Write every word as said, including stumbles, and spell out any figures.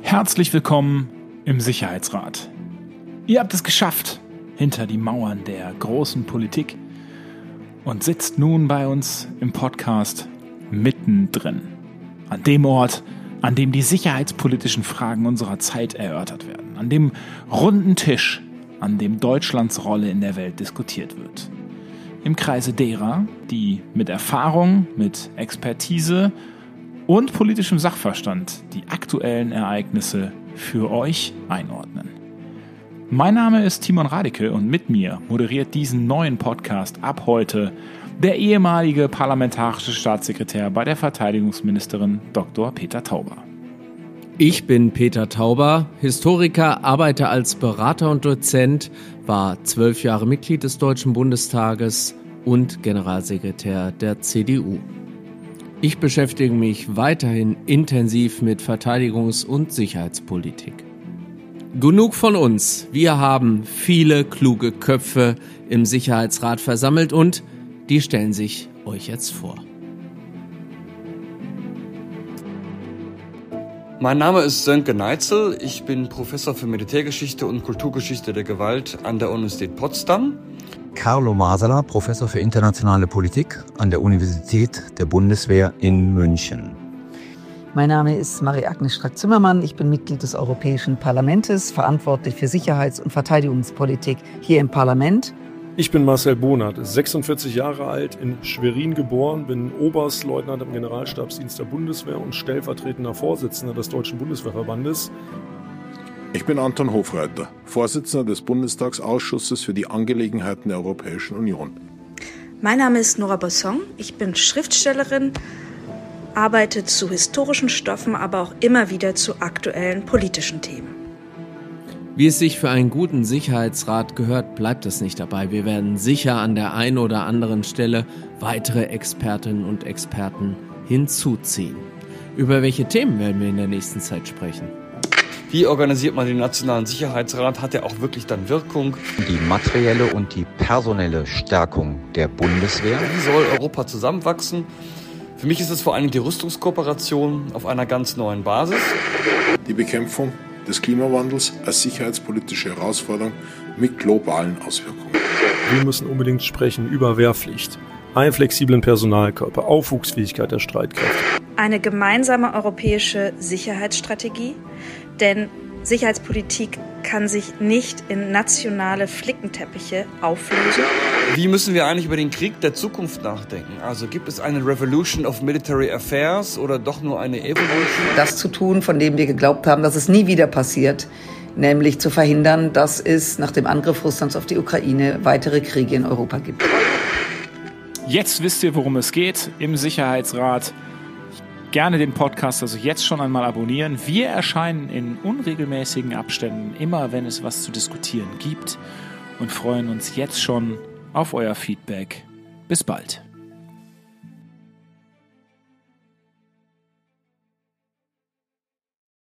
Herzlich willkommen im Sicherheitsrat. Ihr habt es geschafft hinter die Mauern der großen Politik und sitzt nun bei uns im Podcast mittendrin. An dem Ort, an dem die sicherheitspolitischen Fragen unserer Zeit erörtert werden. An dem runden Tisch, an dem Deutschlands Rolle in der Welt diskutiert wird. Im Kreise derer, die mit Erfahrung, mit Expertise und politischem Sachverstand die aktuellen Ereignisse für euch einordnen. Mein Name ist Timon Radeke und mit mir moderiert diesen neuen Podcast ab heute der ehemalige parlamentarische Staatssekretär bei der Verteidigungsministerin Doktor Peter Tauber. Ich bin Peter Tauber, Historiker, arbeite als Berater und Dozent, war zwölf Jahre Mitglied des Deutschen Bundestages und Generalsekretär der C D U. Ich beschäftige mich weiterhin intensiv mit Verteidigungs- und Sicherheitspolitik. Genug von uns. Wir haben viele kluge Köpfe im Sicherheitsrat versammelt und die stellen sich euch jetzt vor. Mein Name ist Sönke Neitzel. Ich bin Professor für Militärgeschichte und Kulturgeschichte der Gewalt an der Universität Potsdam. Carlo Masala, Professor für internationale Politik an der Universität der Bundeswehr in München. Mein Name ist Marie-Agnes Strack-Zimmermann. Ich bin Mitglied des Europäischen Parlaments, verantwortlich für Sicherheits- und Verteidigungspolitik hier im Parlament. Ich bin Marcel Bohnert, sechsundvierzig Jahre alt, in Schwerin geboren, bin Oberstleutnant im Generalstabsdienst der Bundeswehr und stellvertretender Vorsitzender des Deutschen Bundeswehrverbandes. Ich bin Anton Hofreiter, Vorsitzender des Bundestagsausschusses für die Angelegenheiten der Europäischen Union. Mein Name ist Nora Bosson, ich bin Schriftstellerin, arbeite zu historischen Stoffen, aber auch immer wieder zu aktuellen politischen Themen. Wie es sich für einen guten Sicherheitsrat gehört, bleibt es nicht dabei. Wir werden sicher an der einen oder anderen Stelle weitere Expertinnen und Experten hinzuziehen. Über welche Themen werden wir in der nächsten Zeit sprechen? Wie organisiert man den Nationalen Sicherheitsrat? Hat er auch wirklich dann Wirkung? Die materielle und die personelle Stärkung der Bundeswehr. Wie soll Europa zusammenwachsen? Für mich ist es vor allem die Rüstungskooperation auf einer ganz neuen Basis. Die Bekämpfung des Klimawandels als sicherheitspolitische Herausforderung mit globalen Auswirkungen. Wir müssen unbedingt sprechen über Wehrpflicht, einen flexiblen Personalkörper, Aufwuchsfähigkeit der Streitkräfte. Eine gemeinsame europäische Sicherheitsstrategie, denn Sicherheitspolitik kann sich nicht in nationale Flickenteppiche auflösen. Wie müssen wir eigentlich über den Krieg der Zukunft nachdenken? Also gibt es eine Revolution of Military Affairs oder doch nur eine Evolution? Das zu tun, von dem wir geglaubt haben, dass es nie wieder passiert, nämlich zu verhindern, dass es nach dem Angriff Russlands auf die Ukraine weitere Kriege in Europa gibt. Jetzt wisst ihr, worum es geht im Sicherheitsrat. Gerne den Podcast also jetzt schon einmal abonnieren. Wir erscheinen in unregelmäßigen Abständen, immer wenn es was zu diskutieren gibt und freuen uns jetzt schon auf euer Feedback. Bis bald.